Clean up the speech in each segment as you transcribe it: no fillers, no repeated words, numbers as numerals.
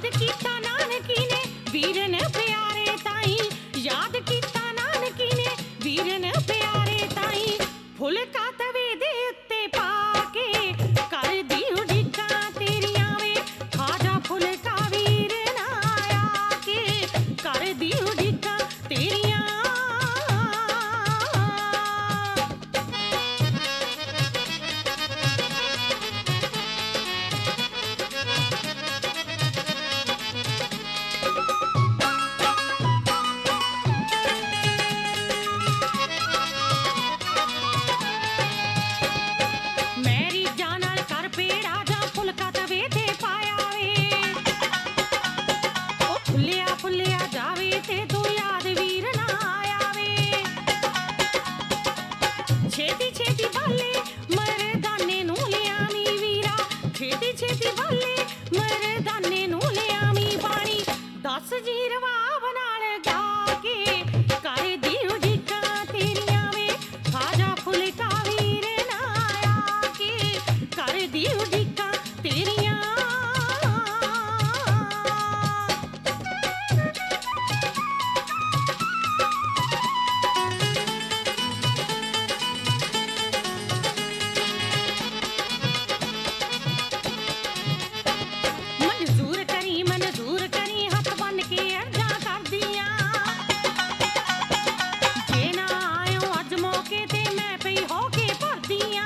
याद कीता नानकी ने वीरन प्यारे ताई, याद कीता नानकी ने वीरन प्यारे ताई। फुलका तवे दे उत्ते पाके करदी उड़ीकां तेरियां वे, खाजा फुलका वीर ना आके करदी उड़ीकां तेरियां। मेरी जान नाल कर पेड़ा जा फुलका तवे ते पाया वे, ओ फुल्लिया फुल्लिया जावे ते तू याद वीर ना आया वे। छेती छेती बाले मरदाने नू लियामी वीरा, छेती छेती बाले मरदाने नू लियामी पानी। 10 जीरवा नाल गा के करदी उड़ीकां तेरियां वे, खाजा फुलका वीर ना आया के करदी उड़ीकां तेरियां। मंजूर करी हथ बन के अर्जा कर दिया, जे ना आयो अज मौके ते मैं पई हो के भरदियां।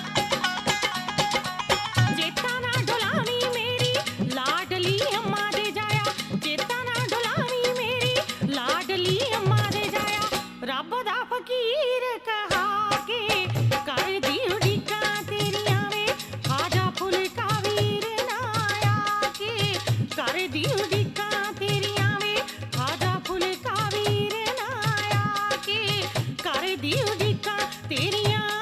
चेता ना डुलावी मेरी लाडली अम्मा दे जाया, चेता ना डुलावी मेरी लाडली अम्मा दे जाया। रब दा फकीर कहा के करदी उड़ीकां तेरियां वे, खाजा फुलका वीर ना आया के करदी उड़ीकां तेरियां वे, खाजा फुलका वीर ना आया के करदी उड़ीकां तेरियां।